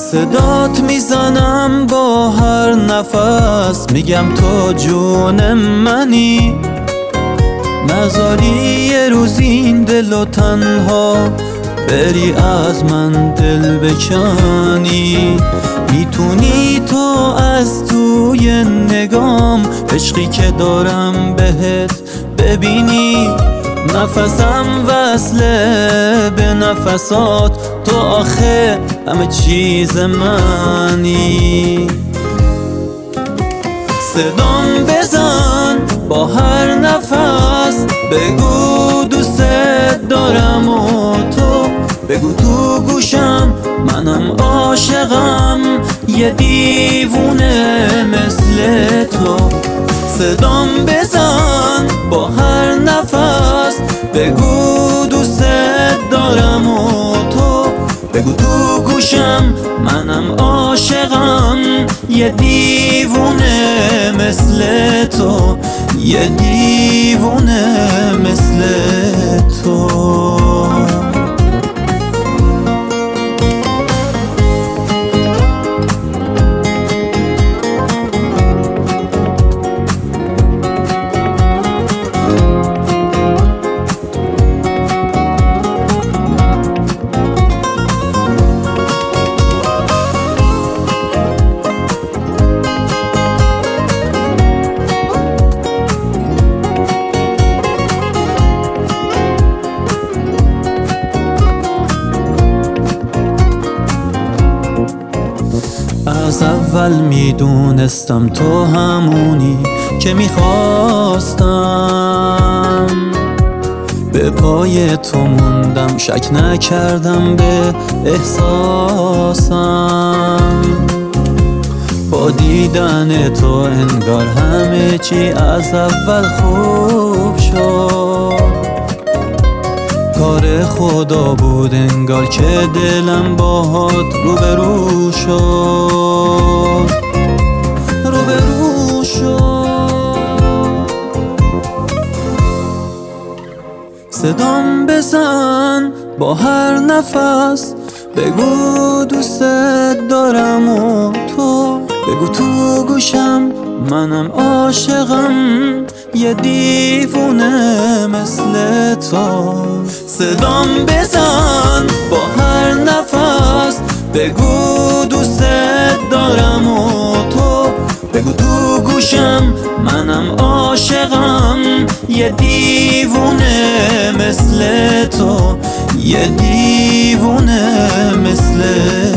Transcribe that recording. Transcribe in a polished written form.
صدات میزنم با هر نفس، میگم تو جون منی، نذاری یه روز این دلو تنها بری از من دل بکنی. میتونی تو از توی نگام عشقی که دارم بهت ببینی، نفسم وصله به نفسات، تو آخه همه چیز منی. صدام بزن با هر نفس، بگو دوست دارم و تو بگو تو گوشم منم عاشقم، یه دیوونه مثل تو. صدام بزن با هر نفس، بگو دوست دارم و تو بگو تو گوشم منم عاشقم، یه دیوونه مثل تو، یه دیوونه مثل تو. از اول میدونستم تو همونی که میخواستم، به پای تو موندم شک نکردم به احساسم. با دیدن تو انگار همه چی از اول خوب شد، کار خدا بود انگار که دلم باهات روبرو شد، روبرو شد. صدام بزن با هر نفس، بگو دوست دارم و تو بگو تو گوشم منم عاشقم، یه دیوونه مثل تو. صدام بزن با هر نفس، بگو دوست دارم و تو بگو تو گوشم منم عاشقم، یه دیوونه مثل تو، یه دیوونه مثل